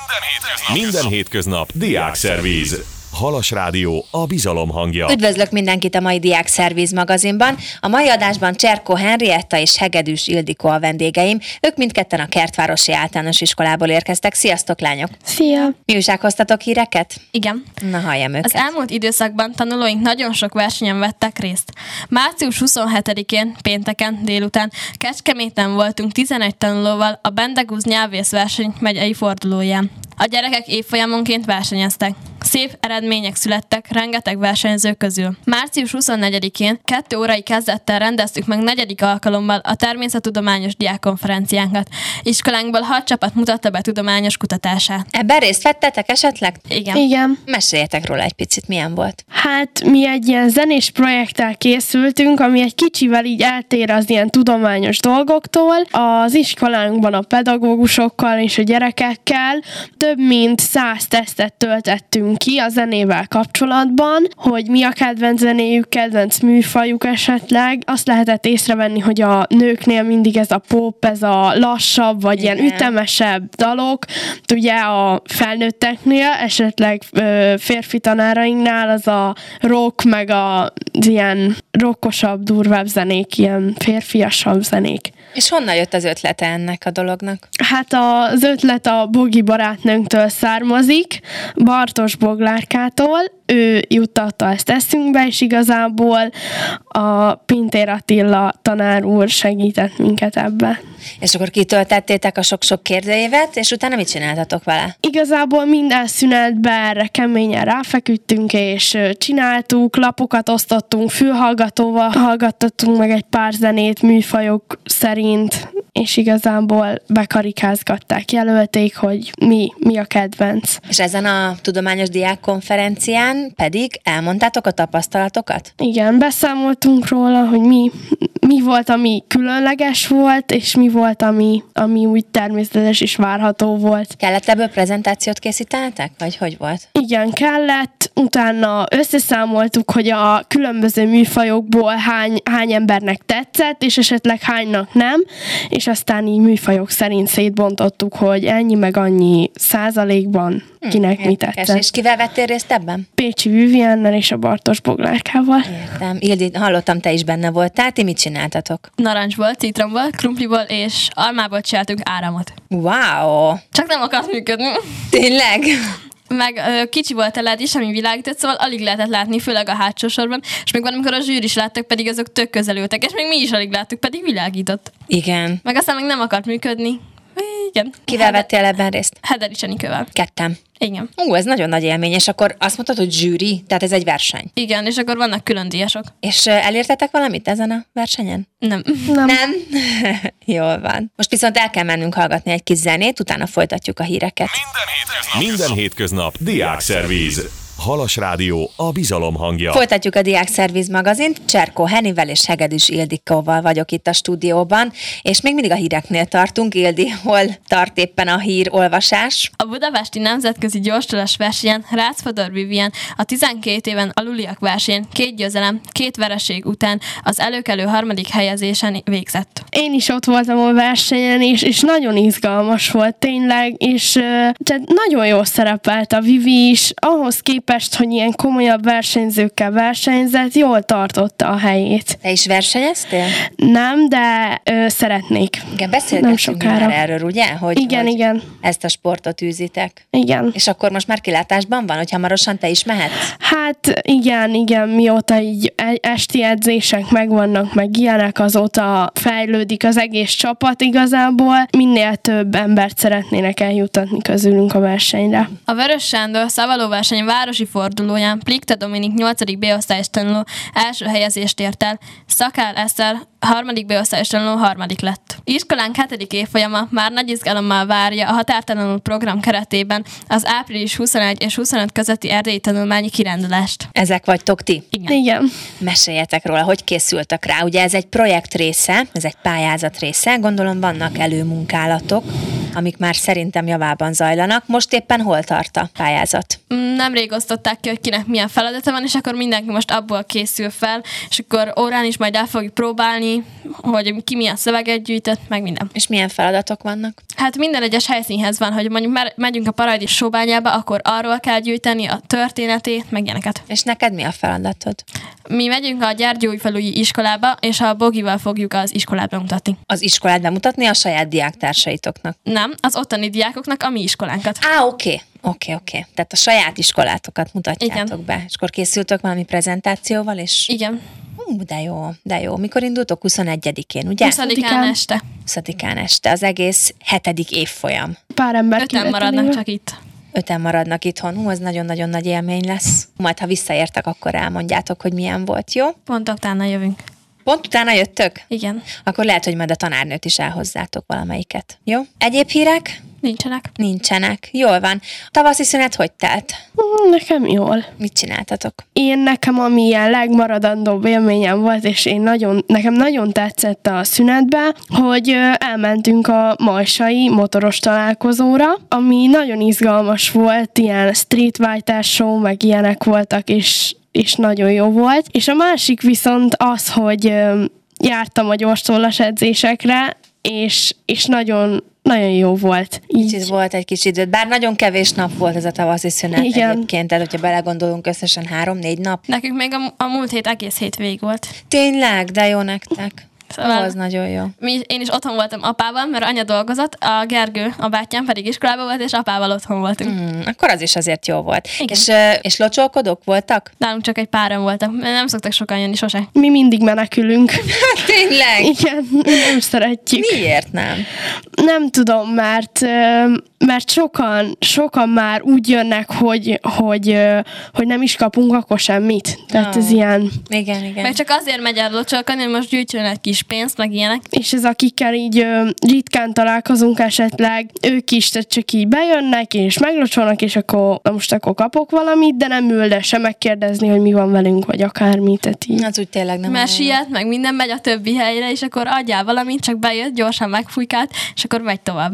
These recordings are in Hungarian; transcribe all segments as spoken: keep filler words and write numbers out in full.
Minden hétköznap, Minden hétköznap Diákszervíz. Halas Rádió, a bizalom hangja. Üdvözlök mindenkit a mai Diákszervíz magazinban. A mai adásban Cserko Henrietta és Hegedűs Ildikó a vendégeim. Ők mindketten a Kertvárosi Általános Iskolából érkeztek. Sziasztok, lányok! Szia! Mi újsághoztatok híreket? Igen. Na, halljam őket. Az elmúlt időszakban tanulóink nagyon sok versenyen vettek részt. március huszonhetedikén, pénteken délután Kecskeméten voltunk tizenegy tanulóval a Bendegúz nyelvészverseny megyei fordulóján. A gyerekek évfolyamonként versenyeztek. Szép eredmények születtek rengeteg versenyző közül. március huszonnegyedikén kettő órai kezdettel rendeztük meg negyedik alkalommal a természettudományos diákkonferenciánkat. Iskolánkból hat csapat mutatta be tudományos kutatását. Ebben részt vettetek esetleg? Igen. Igen. Meséljetek róla egy picit, milyen volt? Hát mi egy ilyen zenés projekttel készültünk, ami egy kicsivel így eltér az ilyen tudományos dolgoktól. Az iskolánkban a pedagógusokkal és a gyerekekkel több mint száz tesztet töltettünk ki a zenével kapcsolatban, hogy mi a kedvenc zenéjük, kedvenc műfajuk esetleg. Azt lehetett észrevenni, hogy a nőknél mindig ez a pop, ez a lassabb, vagy Igen. ilyen ütemesebb dalok. Ugye a felnőtteknél, esetleg ö, férfi tanárainknál az a rock, meg az ilyen rockosabb, durvább zenék, ilyen férfiasabb zenék. És honnan jött az ötlete ennek a dolognak? Hát az ötlet a Bogi barátnőnktől származik, Bartos Boglárkától. Ő juttatta ezt eszünkbe, és igazából a Pintér Attila tanár úr segített minket ebbe. És akkor kitöltettétek a sok-sok kérdőívet, és utána mit csináltatok vele? Igazából minden szünetben erre keményen ráfeküdtünk, és csináltuk, lapokat osztottunk, fülhallgatóval hallgattattunk meg egy pár zenét műfajok szerint, és igazából bekarikázgatták, jelölték, hogy mi, mi a kedvenc. És ezen a tudományos diákkonferencián pedig elmondtátok a tapasztalatokat? Igen, beszámoltunk róla, hogy mi, mi volt, ami különleges volt, és mi volt, ami, ami úgy természetes és várható volt. Kellett ebből prezentációt készítenetek? Vagy hogy volt? Igen, kellett. Utána összeszámoltuk, hogy a különböző műfajokból hány, hány embernek tetszett, és esetleg hánynak nem, és aztán így műfajok szerint szétbontottuk, hogy ennyi meg annyi százalékban kinek hmm, mi tetszett. És kivel vettél részt ebben? Pécsi Viviennel és a Bartos Boglárkával. Értem. Ildi, hallottam, te is benne voltál. Ti mit csináltatok? Narancsból, citromból, krumpliból és almából csináltunk áramot. Wow! Csak nem akart működni. Tényleg? Meg ö, kicsi volt a led is, ami világított, szóval alig lehetett látni, főleg a hátsó sorban, és még van, amikor a zsűr is láttak, pedig azok tök közel ültek, és még mi is alig láttuk, pedig világított. Igen. Meg aztán még nem akart működni. Igen. Kivel Heder- vettél ebben részt? Hederi Csenikővel. Kettem. Igen. Ú, ez nagyon nagy élmény, és akkor azt mondtad, hogy zsűri, tehát ez egy verseny. Igen, és akkor vannak külön díjasok. És uh, elértetek valamit ezen a versenyen? Nem. Nem. Nem? Jól van. Most viszont el kell mennünk hallgatni egy kis zenét, utána folytatjuk a híreket. Minden hétköznap Diákszervíz. Halas Rádió, a bizalom hangja. Folytatjuk a Diákszervíz magazint. Cserko Hennivel és Hegedűs Ildikóval vagyok itt a stúdióban, és még mindig a híreknél tartunk. Ildi, hol tart éppen a hírolvasás? A budapesti nemzetközi gyorstolás versenyen Rácz-Fodor Vivien a tizenkét éven aluliak versenyén két győzelem, két vereség után az előkelő harmadik helyezésen végzett. Én is ott voltam a versenyen, és, és nagyon izgalmas volt tényleg, és uh, tehát nagyon jól szerepelt a Vivi is, ahhoz képest, hogy ilyen komolyabb versenyzőkkel versenyzett, jól tartotta a helyét. Te is versenyeztél? Nem, de uh, szeretnék. Igen, beszélgettünk sokára. már erről, ugye? Hogy, Igen, hogy igen. ezt a sportot űzitek. Igen. És akkor most már kilátásban van, hogy hamarosan te is mehetsz? Hát igen, igen, mióta így esti edzések megvannak, meg ilyenek, azóta fejlődik az egész csapat igazából. Minél több embert szeretnének eljutatni közülünk a versenyre. A Vörös Sándor szavalóverseny városi fordulóján Plikte Dominik nyolcadik B-osztályos tanuló első helyezést ért el, Szakál Eszter harmadik B-osztályos tanuló harmadik lett. Iskolánk hetedik évfolyama már nagy izgalommal várja a határtalanul program keretében az április huszonegy és huszonöt közötti erdélyi tanulmányi kirándulást. Ezek vagytok ti? Igen. Igen. Meséljetek róla, hogy készültek rá. Ugye ez egy projekt része, ez egy pályázat része, gondolom vannak előmunkálatok. amik már szerintem javában zajlanak. Most éppen hol tart a pályázat? Nemrég osztották ki, hogy kinek milyen feladata van, és akkor mindenki most abból készül fel, és akkor órán is majd el fogjuk próbálni, hogy ki milyen szöveget gyűjtött, meg minden. És milyen feladatok vannak? Hát minden egyes helyszínhez van, hogy mondjuk már megyünk a Paradis Sóbányába, akkor arról kell gyűjteni a történetét, meg ilyeneket. És neked mi a feladatod? Mi megyünk a Gyergyóújfalui iskolába, és a Bogival fogjuk az iskolát bemutatni. Az iskolát bemutatni a saját diáktársaitoknak? Nem, az ottani diákoknak a mi iskolánkat. Á, oké. Okay. Oké, okay, oké. Okay. Tehát a saját iskolátokat mutatjátok Igen. be. És akkor készültök valami prezentációval, és... Igen. Hú, de jó, de jó. Mikor indultok? huszonegyedikén, ugye? huszadikán este. huszadikán este. Az egész hetedik évfolyam. Pár ember Öten maradnak csak itt. Öten maradnak itthon. Hú, az nagyon-nagyon nagy élmény lesz. Majd, ha visszaértek, akkor elmondjátok, hogy milyen volt, jó? Pont utána jövünk. Pont utána jöttök? Igen. Akkor lehet, hogy majd a tanárnőt is elhozzátok valamelyiket. Jó? Egyéb hírek? Nincsenek. Nincsenek. Jól van. Tavaszi szünet hogy telt? Nekem jól. Mit csináltatok? Én nekem ami ilyen legmaradandóbb élményem volt, és én nagyon, nekem nagyon tetszett a szünetbe, hogy elmentünk a Majsai motoros találkozóra, ami nagyon izgalmas volt, ilyen streetfighter show, meg ilyenek voltak, és és nagyon jó volt. És a másik viszont az, hogy jártam a gyorstollas edzésekre, és, és nagyon, nagyon jó volt. Így. Kicsit volt egy kis időt, bár nagyon kevés nap volt ez a tavaszi szünet Igen. egyébként, tehát hogyha belegondolunk összesen három-négy nap. Nekünk még a, a múlt hét egész hétvég volt. Tényleg, de jó nektek. Szóval az nagyon jó. Mi, én is otthon voltam apával, mert anya dolgozott, a Gergő, a bátyám pedig iskolában volt, és apával otthon voltunk. Mm, akkor az is azért jó volt. Igen. És, és locsolkodók voltak? Nálunk csak egy páran voltak, nem szoktak sokan jönni sose. Mi mindig menekülünk. Tényleg? Igen, nem szeretjük. Miért nem? Nem tudom, mert... mert sokan, sokan már úgy jönnek, hogy, hogy, hogy nem is kapunk akkor semmit. Tehát no. ez ilyen... Igen, igen. Meg csak azért megy el locsolkodni, hogy most gyűjtsön egy kis pénzt, meg ilyenek. És ez akikkel így ritkán találkozunk esetleg, ők is tehát csak így bejönnek, és meglocsolnak, és akkor na most akkor kapok valamit, de nem ül le se megkérdezni, hogy mi van velünk, vagy akármi. Tehát így. Az úgy tényleg nem. Mert siet, meg minden megy a többi helyre, és akkor adjál valamit, csak bejött, gyorsan megfújkált, és akkor megy tovább.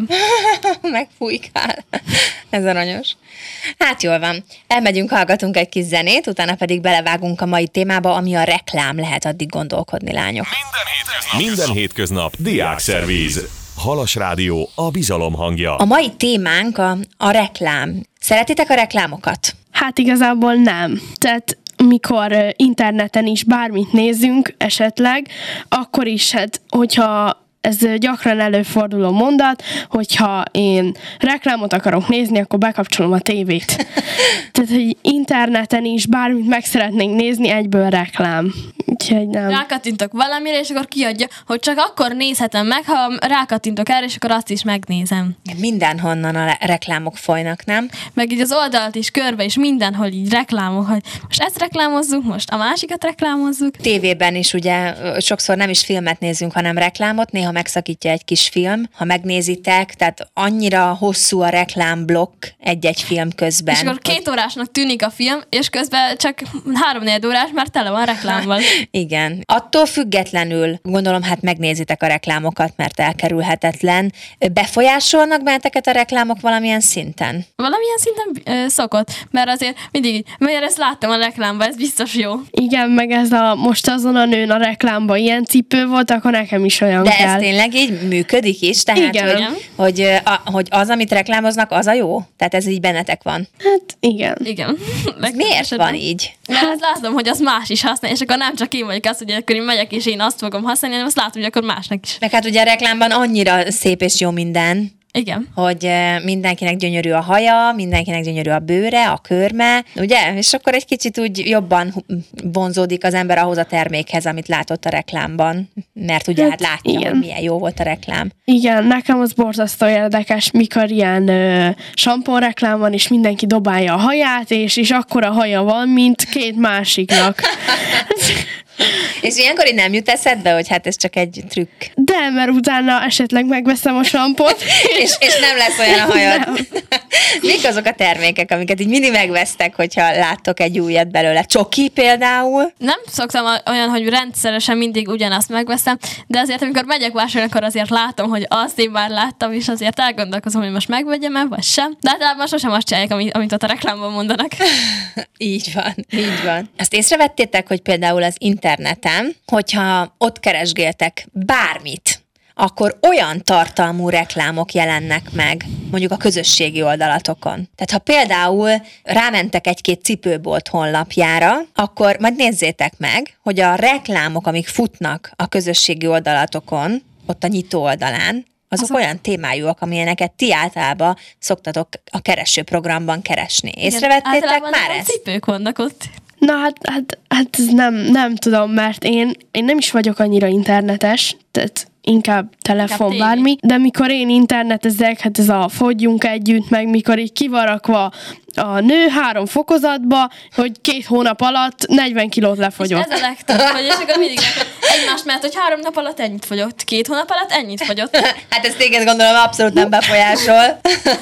Megfújkál. Ez aranyos. Hát jól van. Elmegyünk, hallgatunk egy kis zenét, utána pedig belevágunk a mai témába, ami a reklám, lehet addig gondolkodni, lányok. Minden hétköznap, Minden hétköznap Diákszervíz. Halas Rádió, a bizalom hangja. A mai témánk a, a reklám. Szeretitek a reklámokat? Hát igazából nem. Tehát mikor interneten is bármit nézzünk esetleg, akkor is, hát, hogyha ez gyakran előforduló mondat, hogyha én reklámot akarok nézni, akkor bekapcsolom a tévét. Tehát, hogy interneten is bármit meg szeretnénk nézni, egyből reklám. Úgyhogy nem. Rákattintok valamire, és akkor kiadja, hogy csak akkor nézhetem meg, ha rákattintok erre, és akkor azt is megnézem. Mindenhonnan a reklámok folynak, nem? Meg így az oldalt is körbe, és mindenhol így reklámok, hogy most ezt reklámozzuk, most a másikat reklámozzuk. Tévében is ugye sokszor nem is filmet nézünk, hanem reklámot, néha megszakítja egy kis film, ha megnézitek, tehát annyira hosszú a reklámblokk egy-egy film közben. És akkor két órásnak tűnik a film, és közben csak három-négy órás, mert tele van reklámmal. Igen. Attól függetlenül, gondolom, hát megnézitek a reklámokat, mert elkerülhetetlen. Befolyásolnak benneteket a reklámok valamilyen szinten? Valamilyen szinten ö, szokott, mert azért mindig így, mert ezt láttam a reklámban, ez biztos jó. Igen, meg ez a most azon a nőn a reklámban ilyen cipő volt, akkor nekem is olyan De kell. ez tényleg így működik is? Tehát, igen. Hogy, hogy, a, hogy az, amit reklámoznak, az a jó? Tehát ez így bennetek van? Hát igen. Igen. Miért van így? Mert hát látom, hogy az más is használja, és akkor nem csak én vagyok az, hogy akkor én megyek, és én azt fogom használni, hanem azt látom, hogy akkor másnak is. Meg hát ugye a reklámban annyira szép és jó minden, igen. Hogy mindenkinek gyönyörű a haja, mindenkinek gyönyörű a bőre, a körme, ugye? És akkor egy kicsit úgy jobban vonzódik az ember ahhoz a termékhez, amit látott a reklámban, mert ugye hát, hát látja, igen. Hogy milyen jó volt a reklám. Igen, nekem az borzasztó érdekes, mikor ilyen ö, sampon reklám van, és mindenki dobálja a haját, és, és akkora haja van, mint két másiknak. És ilyenkor így nem jut eszedbe, hogy hát ez csak egy trükk. De, mert utána esetleg megveszem a sampont. és, és nem lesz olyan a hajad. Mik azok a termékek, amiket így mindig megvesztek, hogyha láttok egy újat belőle? Csoki például? Nem szoktam olyan, hogy rendszeresen mindig ugyanazt megveszem, de azért, amikor megyek vásárolni, akkor azért látom, hogy azt én már láttam, és azért elgondolkozom, hogy most megvegyem-e, vagy sem. De általában sosem azt csinálják, amit, amit ott a reklámban mondanak. Így van, így van. Azt észrevettétek, hogy például az interneten, hogyha ott keresgéltek bármit, akkor olyan tartalmú reklámok jelennek meg, mondjuk a közösségi oldalatokon. Tehát ha például rámentek egy-két cipőbolt honlapjára, akkor majd nézzétek meg, hogy a reklámok, amik futnak a közösségi oldalatokon, ott a nyitó oldalán, azok Azok... olyan témájúak, amilyeneket ti általában szoktatok a keresőprogramban keresni. Észrevettétek már ezt? Cipők vannak ott. Na hát, hát, hát ez nem, nem tudom, mert én, én nem is vagyok annyira internetes, tehát inkább telefon, inkább bármi, de mikor én internetezek, hát ez a fogyjunk együtt, meg mikor így kivarakva a nő három fokozatba, hogy két hónap alatt negyven kilót lefogyott. És ez a legtöbb, hogy és akkor mindig egymást, mert hogy három nap alatt ennyit fogyott, két hónap alatt ennyit fogyott. Hát ez téged gondolom abszolút nem befolyásol.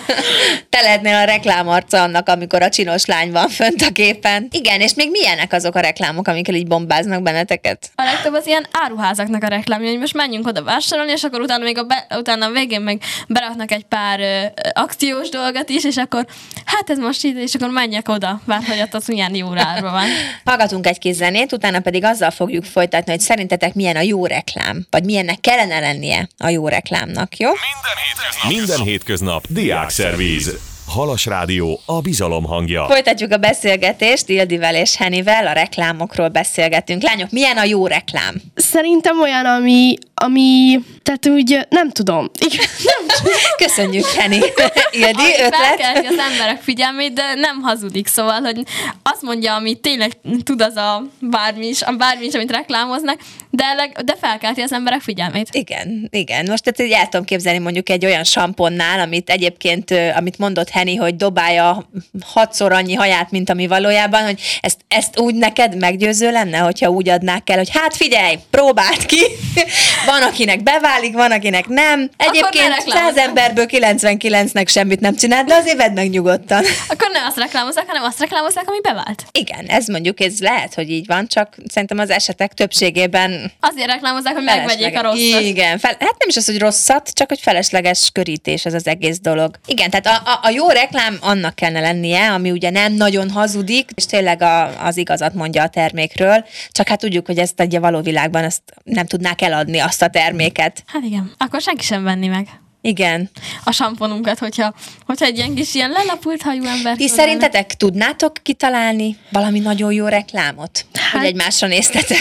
Te lehetnél a reklámarca annak, amikor a csinos lány van fönt a képen. Igen, és még milyenek azok a reklámok, amikkel így bombáznak benneteket? A legtöbb az ilyen áruházaknak a reklámja, hogy most menjünk oda vásárolni, és akkor utána még a, be, utána a végén meg beraknak egy pár ö, akciós dolgot is, és akkor hát ez most így, és akkor menjek oda, bár hogy ott az ugyan jó árba van. Hallgatunk egy kis zenét, utána pedig azzal fogjuk folytatni, hogy szerintetek milyen a jó reklám, vagy milyennek kellene lennie a jó reklámnak, jó? Minden hétköznap, Minden hétköznap Diákszervíz. Halas Rádió, a bizalom hangja. Folytatjuk a beszélgetést Ildivel és Hennivel, a reklámokról beszélgetünk. Lányok, milyen a jó reklám? Szerintem olyan, ami, ami tehát úgy, nem tudom. Nem. Köszönjük, Henni. Ildi, ötlet? Felkelti az emberek figyelmét, de nem hazudik, szóval, hogy azt mondja, amit tényleg tud az a bármi is, a bármi is, amit reklámoznak, de, de felkelti az emberek figyelmét. Igen, igen. Most tehát így el tudom képzelni mondjuk egy olyan samponnál, amit egyébként, amit mondott Henni, hogy dobálja hatszor annyi haját, mint ami valójában, hogy ezt, ezt úgy neked meggyőző lenne, hogyha úgy adnák el, hogy hát figyelj, próbáld ki, van akinek beválik, van akinek nem. Egyébként száz emberből kilencvenkilencnek semmit nem csinál, de azért vedd meg nyugodtan. Akkor nem azt reklámozzák, hanem azt reklámozzák, ami bevált. Igen, ez mondjuk, ez lehet, hogy így van, csak szerintem az esetek többségében azért reklámozzák, hogy megvegyék a rosszat. Igen, fel, hát nem is az, hogy rosszat, csak hogy felesleges körítés ez az egész dolog. Igen, tehát a, a, a jó reklám annak kellene lennie, ami ugye nem nagyon hazudik, és tényleg a, az igazat mondja a termékről, csak hát tudjuk, hogy ezt egy való világban ezt nem tudnák eladni, azt a terméket. Hát igen, akkor senki sem venni meg. Igen. A samponunkat, hogyha, hogyha egy ilyen kis ilyen lelapult hajú ember. Ti szerintetek lenni. Tudnátok kitalálni valami nagyon jó reklámot? Hát, hogy egymásra néztetek?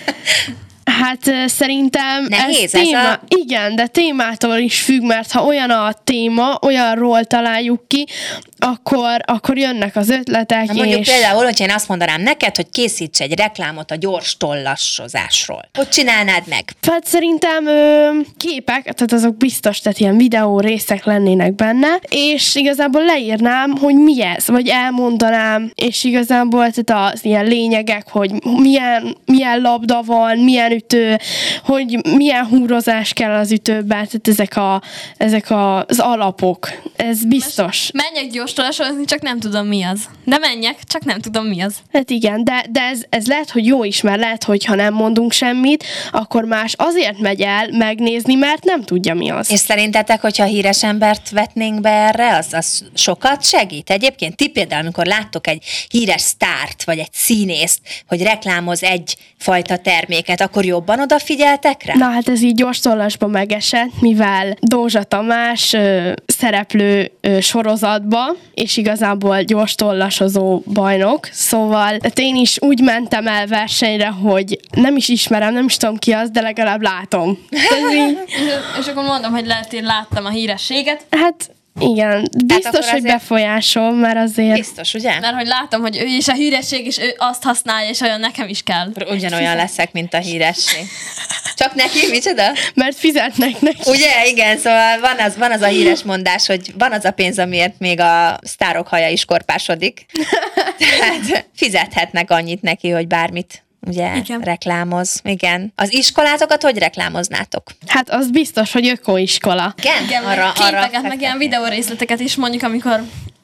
Hát szerintem nehéz ez téma, ez a... igen, de témától is függ, mert ha olyan a téma, olyanról találjuk ki, akkor, akkor jönnek az ötletek. Na mondjuk és... például, hogyha én azt mondanám neked, hogy készíts egy reklámot a gyors tollassozásról. Hogy csinálnád meg? Hát szerintem ö, képek, tehát azok biztos, tehát ilyen videó részek lennének benne, és igazából leírnám, hogy mi ez, vagy elmondanám, és igazából tehát az ilyen lényegek, hogy milyen, milyen labda van, milyen ütő, hogy milyen húrozás kell az ütőben, tehát ezek, a, ezek a, az alapok. Ez biztos. Menjek gyors tollasozni, csak nem tudom mi az. De menjek, csak nem tudom mi az. Hát igen, de, de ez, ez lehet, hogy jó is, mert lehet, hogy ha nem mondunk semmit, akkor más azért megy el megnézni, mert nem tudja mi az. És szerintetek, hogyha híres embert vetnénk be erre, az, az sokat segít? Egyébként ti például, amikor láttok egy híres sztárt, vagy egy színészt, hogy reklámoz egy fajta terméket, akkor jobban odafigyeltek rá? Na hát ez így gyors tollasba megesett, mivel Dózsa Tamás ö, szereplő ö, sorozatba, és igazából gyors tollasozó bajnok, szóval hát én is úgy mentem el versenyre, hogy nem is ismerem, nem is tudom ki az, de legalább látom. így... és akkor mondom, hogy lehet, én láttam a hírességet. Hát igen, biztos, hogy befolyásol, mert azért... Biztos, ugye? Mert hogy látom, hogy ő is a híresség, és ő azt használja, és olyan nekem is kell. Ugyanolyan leszek, mint a híresség. Csak neki? Micsoda? Mert fizetnek neki. Ugye, igen, szóval van az, van az a híres mondás, hogy van az a pénz, amiért még a sztárok haja is korpásodik. Tehát fizethetnek annyit neki, hogy bármit ugye igen. reklámoz. Igen. Az iskolátokat hogy reklámoznátok? Hát az biztos, hogy ökoiskola. Igen? Igen, arra, képeket, arra meg ilyen videórészleteket is mondjuk, amikor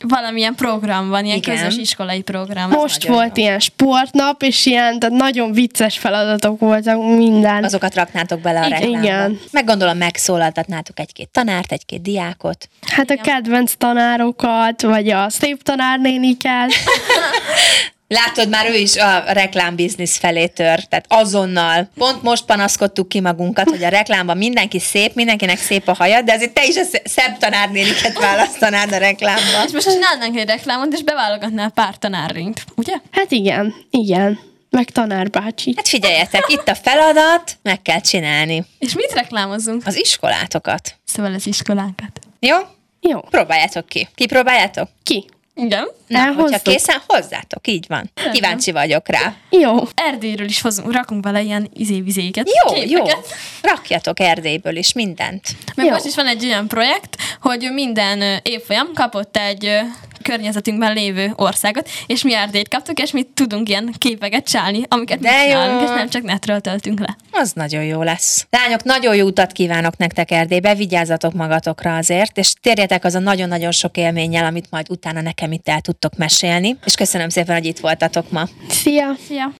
valamilyen program van, ilyen Igen. közös iskolai program. Most nagyon volt jó. ilyen sportnap, és ilyen, tehát nagyon vicces feladatok voltak minden. Azokat raknátok bele a Igen. reklámba. Igen. Meg gondolom megszólaltatnátok egy-két tanárt, egy-két diákot. Hát a kedvenc tanárokat, vagy a szép tanárnéniket. Látod, már ő is a reklámbiznisz felé tör, tehát azonnal. Pont most panaszkodtuk ki magunkat, hogy a reklámban mindenki szép, mindenkinek szép a haja, de azért te is a sz- szebb tanárnéniket választanád a reklámban. És most csinálnánk egy reklámot, és beválogatnál pár tanárnént, ugye? Hát igen, igen. Meg tanárbácsi. Hát figyeljetek, itt a feladat, meg kell csinálni. És mit reklámozunk? Az iskolátokat. Szóval az iskolánkat. Jó? Jó. Próbáljátok ki. Ki próbáljátok? Ki? Igen. Na, hogyha Elhozzuk. készen, hozzátok, így van. Kíváncsi vagyok rá. Jó. Erdélyről is hozunk, rakunk bele ilyen izé-vizéket. Jó, képeket. jó. Rakjatok Erdélyből is mindent. Meg Jó. most is van egy olyan projekt, hogy minden ö, évfolyam kapott egy ö, környezetünkben lévő országot, és mi Erdélyt kaptuk, és mi tudunk ilyen képeket csinálni, amiket mi De jó. csinálunk, és nem csak netről töltünk le. Az nagyon jó lesz. Lányok, nagyon jó utat kívánok nektek Erdélybe, vigyázzatok magatokra azért, és térjetek az a nagyon-nagyon sok élménnyel, amit majd utána nekem itt el tudtok mesélni. És köszönöm szépen, hogy itt voltatok ma. Szia! Szia!